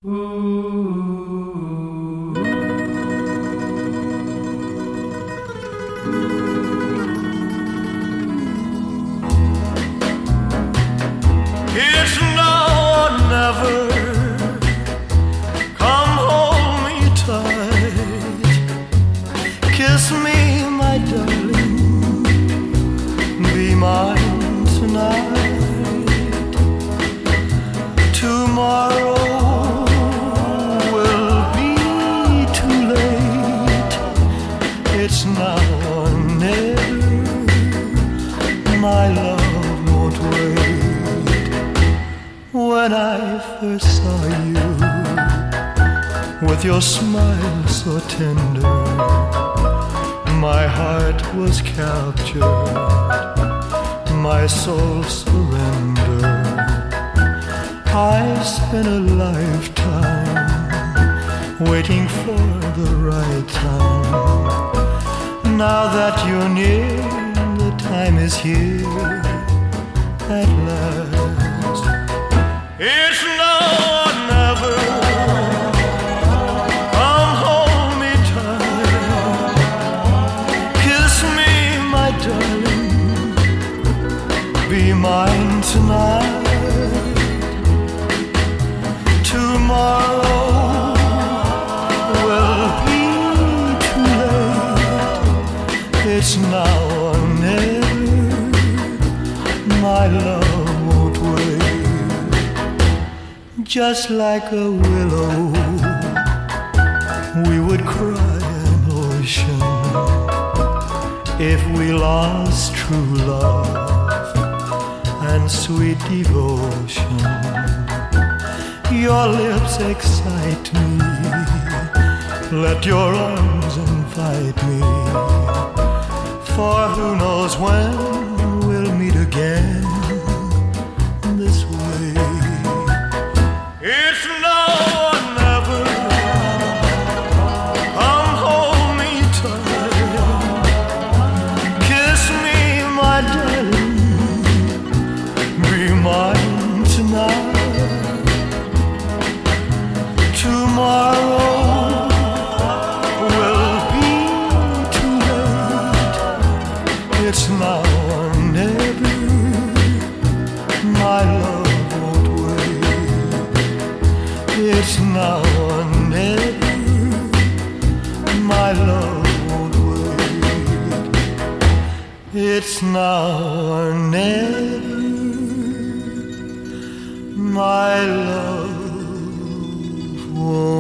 It's now or never. Come hold me tight. Kiss me, my darling. Be mine tonight. Tomorrow will be too late. It's now or never. My love won't wait. When I first saw you, with your smile so tender, my heart was captured, my soul surrendered. I spent a lifetime waiting for the right time. Now that you're near, the time is here at last. It's now or never. Come hold me tight. Kiss me, my darling. Be mine tonight. Tomorrow will be too late. It's now or never. My love won't wait. Just like a willow, we would cry an ocean if we lost true love and sweet devotion. Your lips excite me. Let your arms invite me. For who knows when we'll meet again this way. It's now or never. Come hold me tight. Kiss me, my darling. Be mine tonight. Tomorrow will be too late. It's now or never. My love won't wait. It's now or never. My love won't wait. It's now or never. My love won't